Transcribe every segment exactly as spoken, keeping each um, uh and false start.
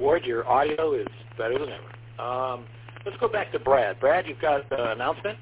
Ward, your audio is better than ever. Um, let's go back to Brad. Brad, you've got an uh, announcement?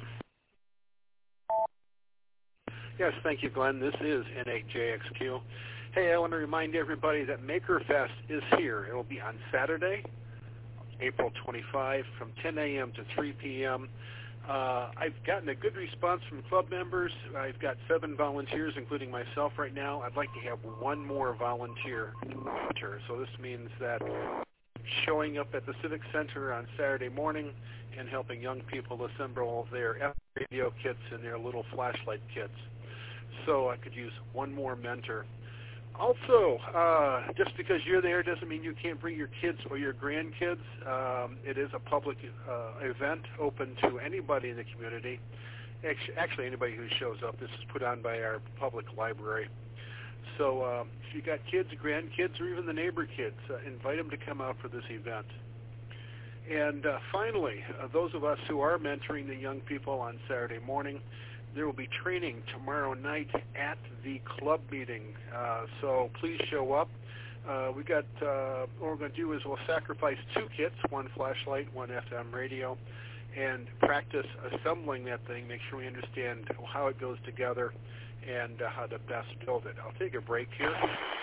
Yes, thank you, Glenn. This is N A J X Q. Hey, I want to remind everybody that MakerFest is here. It will be on Saturday, April twenty-fifth, from ten a.m. to three p.m. Uh, I've gotten a good response from club members. I've got seven volunteers, including myself right now. I'd like to have one more volunteer. So this means that showing up at the Civic Center on Saturday morning and helping young people assemble their F radio kits and their little flashlight kits. So I could use one more mentor. Also, uh, just because you're there doesn't mean you can't bring your kids or your grandkids. Um, it is a public uh, event open to anybody in the community, actually anybody who shows up. This is put on by our public library. So um, if you got kids, grandkids, or even the neighbor kids, uh, invite them to come out for this event. And uh, finally, uh, those of us who are mentoring the young people on Saturday morning, there will be training tomorrow night at the club meeting, uh, so please show up. Uh, we got, uh, what we're going to do is we'll sacrifice two kits, one flashlight, one F M radio, and practice assembling that thing, make sure we understand how it goes together and uh, how to best build it. I'll take a break here.